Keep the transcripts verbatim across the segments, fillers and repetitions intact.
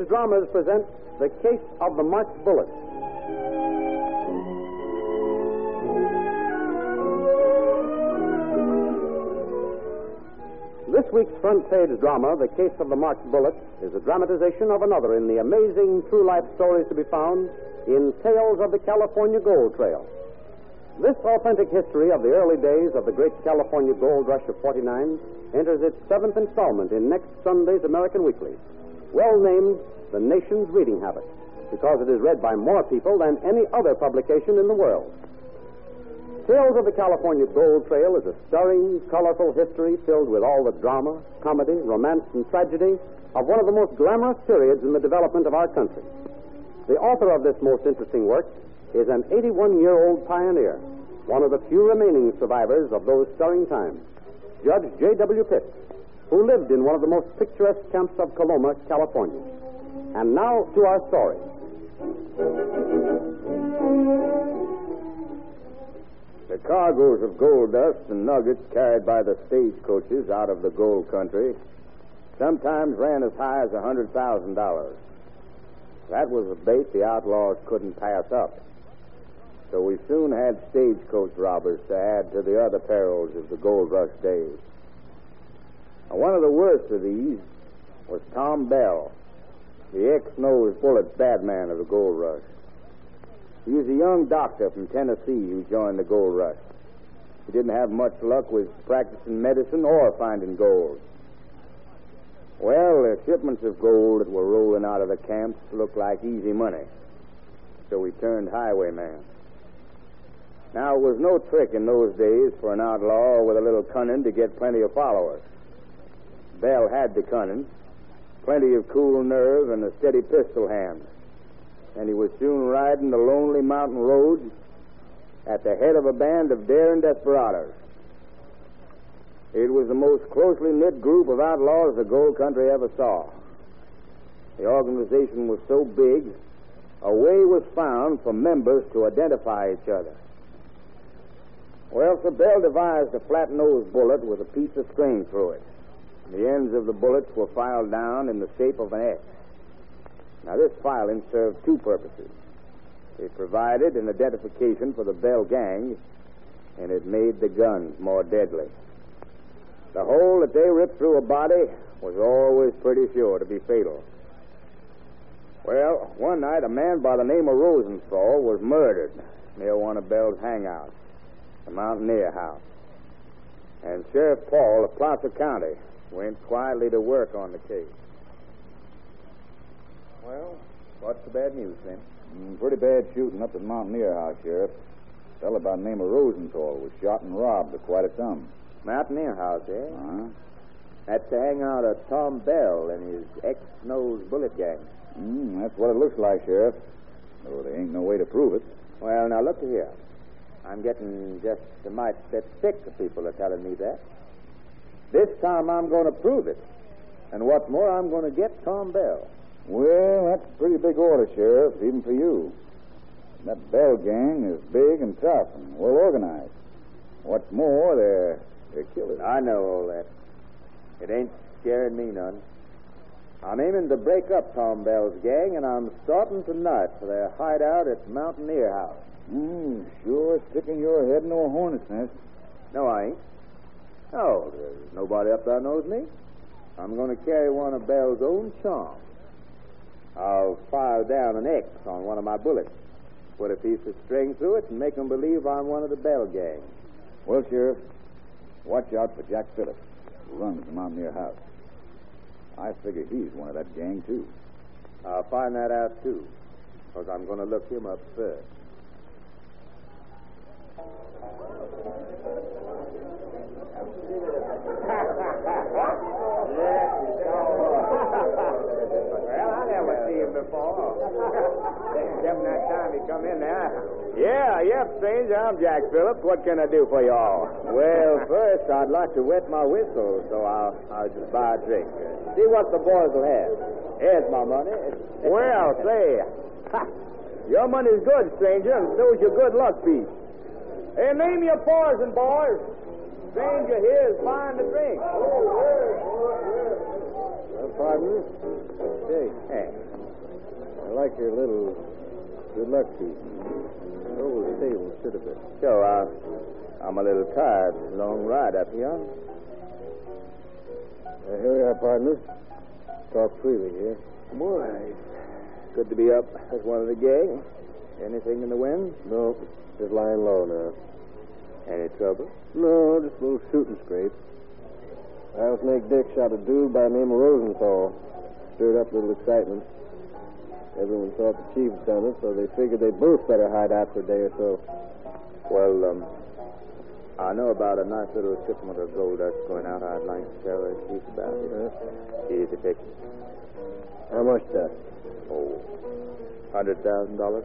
Page Dramas present The Case of the Marked Bullet. This week's front page drama, The Case of the Marked Bullet, is a dramatization of another in the amazing true life stories to be found in Tales of the California Gold Trail. This authentic history of the early days of the great California gold rush of forty-nine enters its seventh installment in next Sunday's American Weekly, well named The Nation's Reading Habit, because it is read by more people than any other publication in the world. Tales of the California Gold Trail is a stirring, colorful history filled with all the drama, comedy, romance, and tragedy of one of the most glamorous periods in the development of our country. The author of this most interesting work is an eighty-one-year-old pioneer, one of the few remaining survivors of those stirring times, Judge J W. Pitt, who lived in one of the most picturesque camps of Coloma, California. And now to our story. The cargoes of gold dust and nuggets carried by the stagecoaches out of the gold country sometimes ran as high as a hundred thousand dollars. That was a bait the outlaws couldn't pass up. So we soon had stagecoach robbers to add to the other perils of the gold rush days. Now, one of the worst of these was Tom Bell, the ex-nose bullet bad man of the gold rush. He was a young doctor from Tennessee who joined the gold rush. He didn't have much luck with practicing medicine or finding gold. Well, the shipments of gold that were rolling out of the camps looked like easy money. So he turned highwayman. Now, it was no trick in those days for an outlaw with a little cunning to get plenty of followers. Bell had the cunning, plenty of cool nerve, and a steady pistol hand. And he was soon riding the lonely mountain roads at the head of a band of daring desperados. It was the most closely knit group of outlaws the gold country ever saw. The organization was so big, a way was found for members to identify each other. Well, so Bell devised a flat-nosed bullet with a piece of string through it. The ends of the bullets were filed down in the shape of an X. Now, this filing served two purposes. It provided an identification for the Bell gang, and it made the guns more deadly. The hole that they ripped through a body was always pretty sure to be fatal. Well, one night, a man by the name of Rosenthal was murdered near one of Bell's hangouts, the Mountaineer House. And Sheriff Paul of Placer County went quietly to work on the case. Well, what's the bad news, then? Mm, pretty bad shooting up at Mountaineer House, Sheriff. A fellow by the name of Rosenthal was shot and robbed of quite a sum. Mountaineer House, eh? Uh-huh. That's the hangout of Tom Bell and his ex-nose bullet gang. Mm, that's what it looks like, Sheriff. Though there ain't no way to prove it. Well, now, look here. I'm getting just a mite bit sick of people are telling me that. This time I'm going to prove it. And what's more, I'm going to get Tom Bell. Well, that's a pretty big order, Sheriff, even for you. That Bell gang is big and tough and well organized. What's more, they're, they're killers. I know all that. It ain't scaring me none. I'm aiming to break up Tom Bell's gang, and I'm starting tonight for their hideout at Mountaineer House. Hmm, sure sticking your head into a hornet's nest. No, I ain't. No, there's nobody up there knows me. I'm going to carry one of Bell's own charms. I'll file down an X on one of my bullets, put a piece of string through it, and make them believe I'm one of the Bell gang. Well, Sheriff, watch out for Jack Phillips, who runs the Mountaineer House. I figure he's one of that gang, too. I'll find that out, too, because I'm going to look him up first. Before. Except that time he come in there. Yeah, yep, stranger. I'm Jack Phillips. What can I do for you all? Well, first, I'd like to wet my whistle, so I'll, I'll just buy a drink. See what the boys will have. Here's my money. Well, say, ha, your money's good, stranger, and so's your good luck piece. Hey, name your poison, boys. Stranger here is buying the drink. Oh, yeah, yeah. Well, pardon? Say, hey. like your little good luck piece. Over the table, sit a bit. So, uh, I'm a little tired. Long ride up here. Uh, here we are, partner. Talk freely here. Boy, good to be up as one of the gang. Anything in the wind? No, just lying low now. Any trouble? No, just a little shooting scrape. Rattlesnake Dick shot a dude by the name of Rosenthal. Stirred up a little excitement. Everyone thought the chief had done it, so they figured they'd both better hide out for a day or so. Well, um, I know about a nice little shipment of gold dust going out. I'd like to tell the chief about it. Huh? Easy pick. How much dust? Oh, hundred thousand dollars.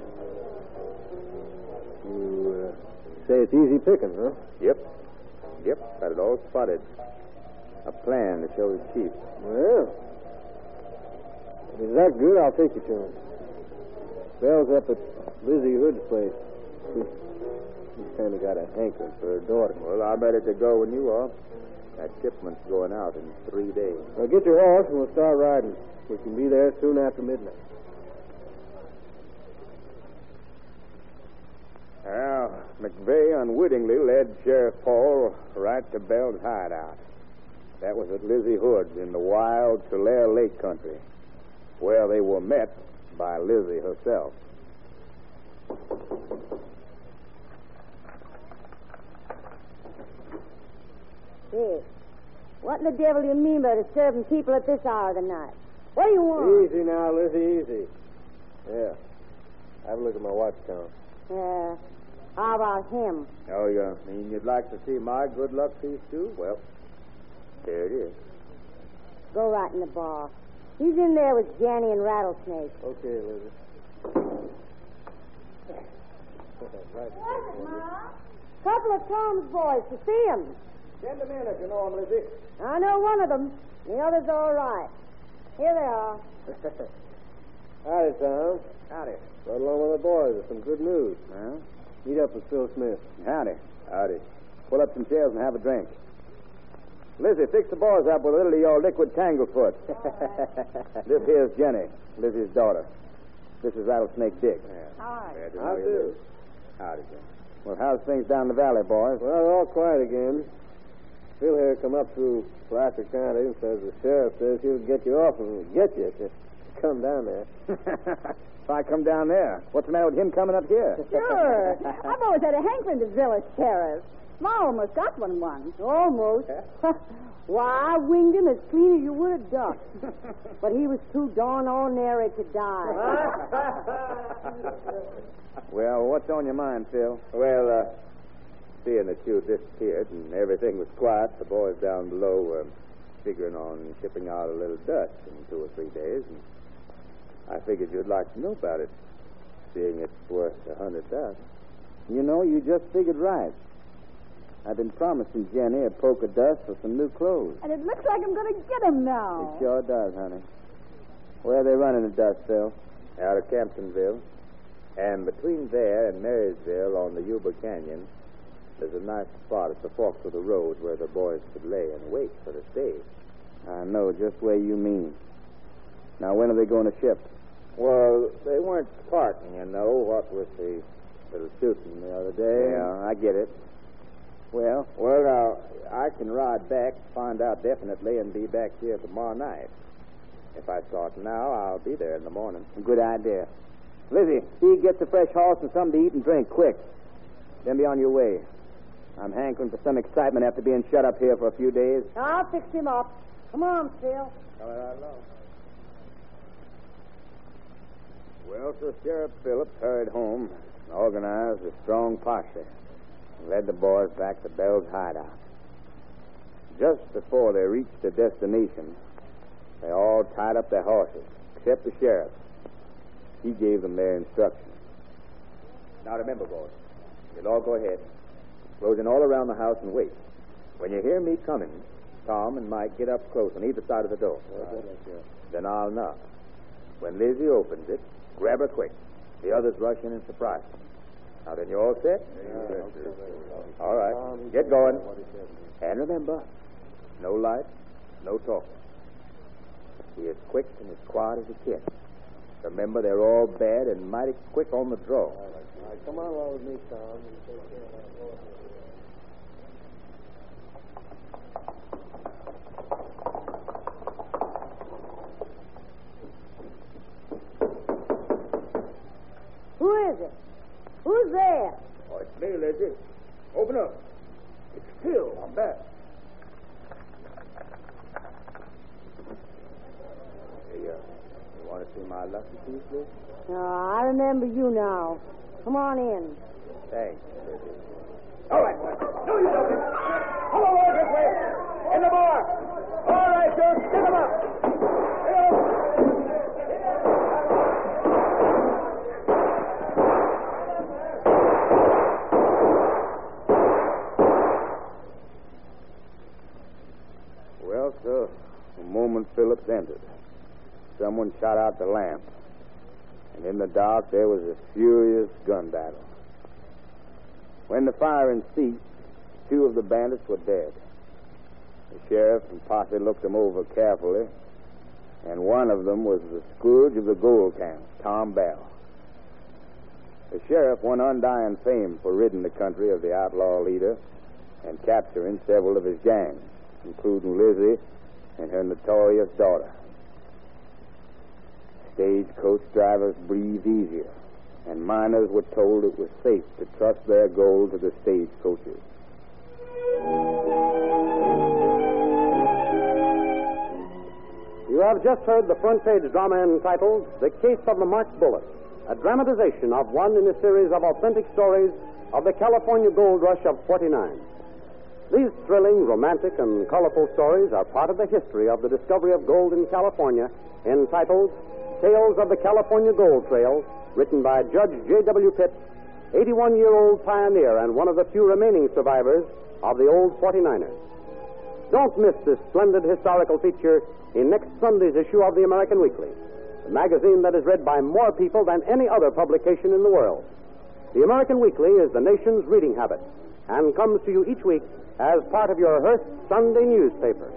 You uh, say it's easy picking, huh? Yep. Yep. Got it all spotted. A plan to show the chief. Well, if it's that good, I'll take you to him. Bell's up at Lizzie Hood's place. He's kind of got a hankering for her daughter. Well, I'm ready to go when you are. That shipment's going out in three days. Well, get your horse and we'll start riding. We can be there soon after midnight. Well, McVeigh unwittingly led Sheriff Paul right to Bell's hideout. That was at Lizzie Hood's in the wild Tulare Lake country, where they were met by Lizzie herself. Hey, what in the devil do you mean by disturbing people at this hour of the night? What do you want? Easy now, Lizzie, easy. Yeah. Have a look at my watch count. Uh, how about him? Oh, you mean you'd like to see my good luck piece, too? Well, here it is. Go right in the bar. He's in there with Jenny and Rattlesnake. Okay, Lizzie. What is it, Ma? Couple of Tom's boys to see him. Send them in if you know them, Lizzie. I know one of them. The other's all right. Here they are. Howdy, Tom. Howdy. Right along with the boys with some good news. Huh? Meet up with Phil Smith. Howdy. Howdy. Pull up some chairs and have a drink. Lizzie, fix the boys up with a little of your liquid tanglefoot. This here's Jenny, Lizzie's daughter. This is Rattlesnake Dick. Hi. Glad to How know you, do? Liz. Howdy, Jenny. Well, how's things down the valley, boys? Well, they're all quiet again. Phil here come up through Placer County and says the sheriff says he'll get you off and get you if you come down there. If I come down there, what's the matter with him coming up here? Sure. I've always had a hankering to drill a sheriff. Ma almost got one once. Almost. Why, I winged him as clean as you would a duck. But he was too darn ordinary to die. Well, what's on your mind, Phil? Well, uh, seeing that you disappeared and everything was quiet, the boys down below were figuring on shipping out a little dust in two or three days, and I figured you'd like to know about it, seeing it's worth a hundred thousand. You know, you just figured right. I've been promising Jenny a poke of dust for some new clothes. And it looks like I'm going to get him now. It sure does, honey. Where are they running the dust, Phil? Out of Camptonville. And between there and Marysville on the Yuba Canyon, there's a nice spot at the forks of the road where the boys could lay and wait for the stage. I know just where you mean. Now, when are they going to ship? Well, they weren't parting, you know, what with the little shooting the other day. Yeah, I get it. Well? Well, now, I can ride back, find out definitely, and be back here tomorrow night. If I start now, I'll be there in the morning. Good idea. Lizzie, see you get the fresh horse and something to eat and drink, quick. Then be on your way. I'm hankering for some excitement after being shut up here for a few days. I'll fix him up. Come on, Phil. Coming right along. Well, so Sheriff Phillips hurried home and organized a strong posse and led the boys back to Bell's hideout. Just before they reached their destination, they all tied up their horses, except the sheriff. He gave them their instructions. Now remember, boys, you'll all go ahead, close in all around the house and wait. When you hear me coming, Tom and Mike get up close on either side of the door. Right. Then I'll knock. When Lizzie opens it, grab her quick. The others rush in and surprise her. Now then, you all set? Yeah. All right. Get going. And remember, no light, no talking. Be as quick and as quiet as you can. Remember, they're all bad and mighty quick on the draw. All right, all right, come on along with me, Tom. and take care of that horse. Who is it? Who's there? Oh, it's me, Lizzie. Open up. It's still. I'm back. Hey, uh, you want to see my lucky piece, Liz? Oh, I remember you now. Come on in. Thanks, Lizzie. All right, boys. No, you don't. Come on, boys, this way. In the bar. All right, Joe. Stick them up. Well, sir, the moment Phillips entered, someone shot out the lamp. And in the dark, there was a furious gun battle. When the firing ceased, two of the bandits were dead. The sheriff and posse looked them over carefully, and one of them was the scourge of the gold camp, Tom Bell. The sheriff won undying fame for ridding the country of the outlaw leader and capturing several of his gangs, including Lizzie and her notorious daughter. Stagecoach drivers breathed easier, and miners were told it was safe to trust their gold to the stagecoaches. You have just heard the front page drama entitled The Case of the Marked Bullet, a dramatization of one in a series of authentic stories of the California gold rush of forty-nine. These thrilling, romantic, and colorful stories are part of the history of the discovery of gold in California, entitled Tales of the California Gold Trail, written by Judge J W. Pitt, eighty-one-year-old pioneer and one of the few remaining survivors of the old forty-niners. Don't miss this splendid historical feature in next Sunday's issue of the American Weekly, the magazine that is read by more people than any other publication in the world. The American Weekly is the nation's reading habit and comes to you each week as part of your Hearst Sunday newspaper.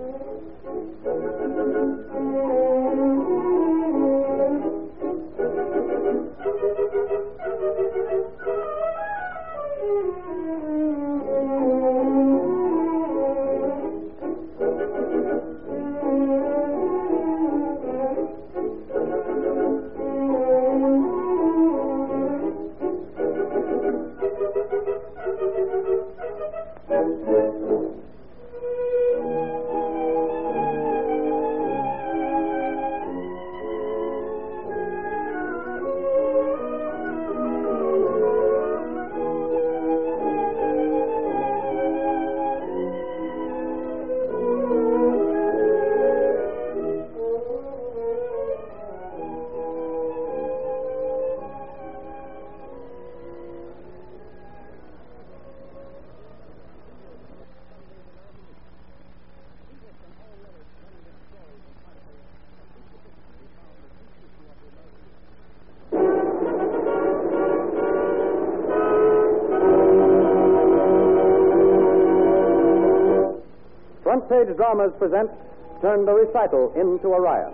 Front Page Dramas present Turn the Recital into a Riot.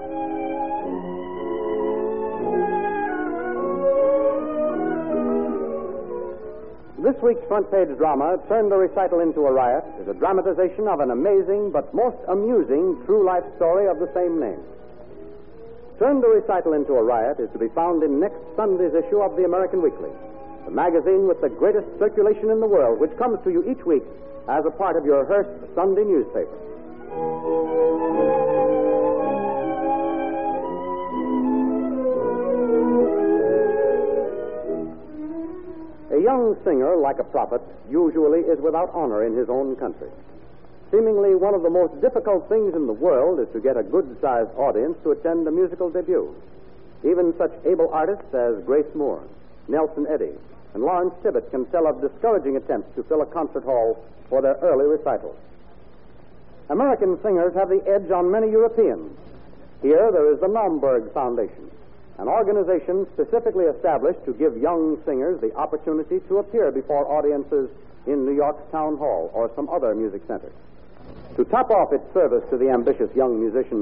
This week's Front Page drama, Turn the Recital into a Riot, is a dramatization of an amazing but most amusing true life story of the same name. Turn the Recital into a Riot is to be found in next Sunday's issue of the American Weekly, the magazine with the greatest circulation in the world, which comes to you each week as a part of your Hearst Sunday newspaper. A young singer, like a prophet, usually is without honor in his own country. Seemingly one of the most difficult things in the world is to get a good-sized audience to attend a musical debut. Even such able artists as Grace Moore, Nelson Eddy, and Lawrence Tibbett can tell of discouraging attempts to fill a concert hall for their early recitals. American singers have the edge on many Europeans. Here there is the Naumburg Foundation, an organization specifically established to give young singers the opportunity to appear before audiences in New York's Town Hall or some other music center. To top off its service to the ambitious young musician